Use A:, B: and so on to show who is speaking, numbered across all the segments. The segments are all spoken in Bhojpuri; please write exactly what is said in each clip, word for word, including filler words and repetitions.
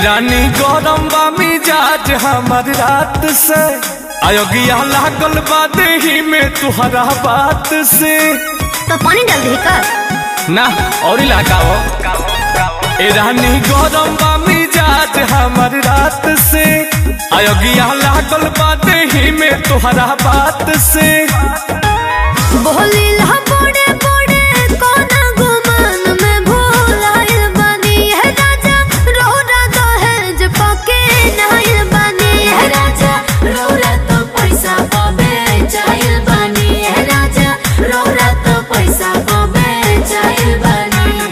A: रानी गरम बा मिजाज हमार रात से अयोग्या लागल बा देही में तुहरा बात से।
B: तो पानी डाल दे का
A: ना और लगाओ। ए रानी गरम बा मिजाज हमार रात से अयोग्या लागल बा देही में तुहरा बात से।
B: बोली ला बड़े बड़े कोना गुमान में भोलाइल बानी है राजा रोरा दहेज पके नाइल बानी है राजा रोरा तो पैसा पावे चाहिल बानी है राजा रोरा तो पैसा पावे चाहिल बानी।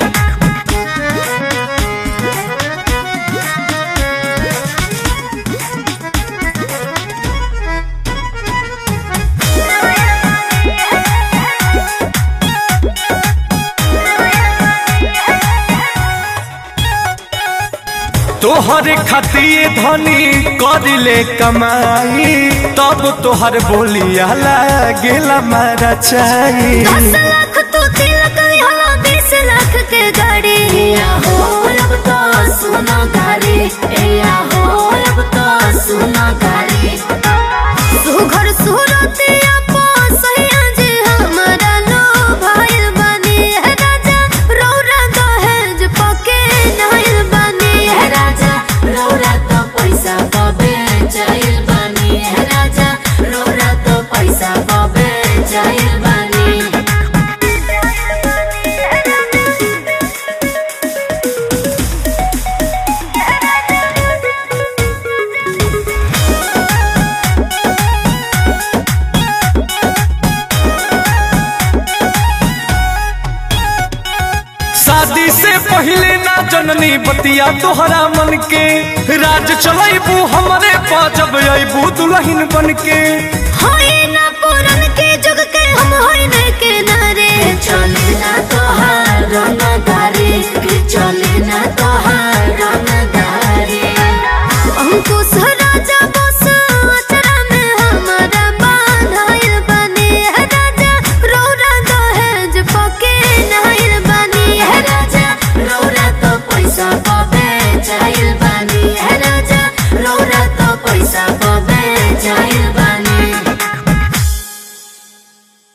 A: तोहर खातिर धनी करिले कमाई तब तोहर बोलिया लागेला मारा चाही।
B: दस लाख तो तिलक यहाँ बीस लाख के गाड़ी हो अब तो सुना गाड़ी या हो अब तो सुना गाड़ी सुघर सुरतिया पोसैया जे हमारा लो भाइल बानी है राजा रौरा दहेज पके नाइल बानी है राजा रौरा तो पैसा पावे चाहिल बानी है राजा रौरा तो पैसा पावे चाहिल बानी।
A: शादी से पहले ना जननी बतिया तोहरा मन के राज चलैबू हमरे पाजब अबू दुल्हन बन के।
B: होई ना पुरन के जुग के हम होई ने के नारे चले ना तोहार रंगदारी चले ना तोहार रंगदारी अंकुश राजा बस अचरा में हमारा बांधाइल बानी है राजा रौरा दहेज पके नाइल बानी है राजा रौरा तो पैसा पावे चाहिल बानी है राजा रौरा तो पैसा पावे चाहिल बानी।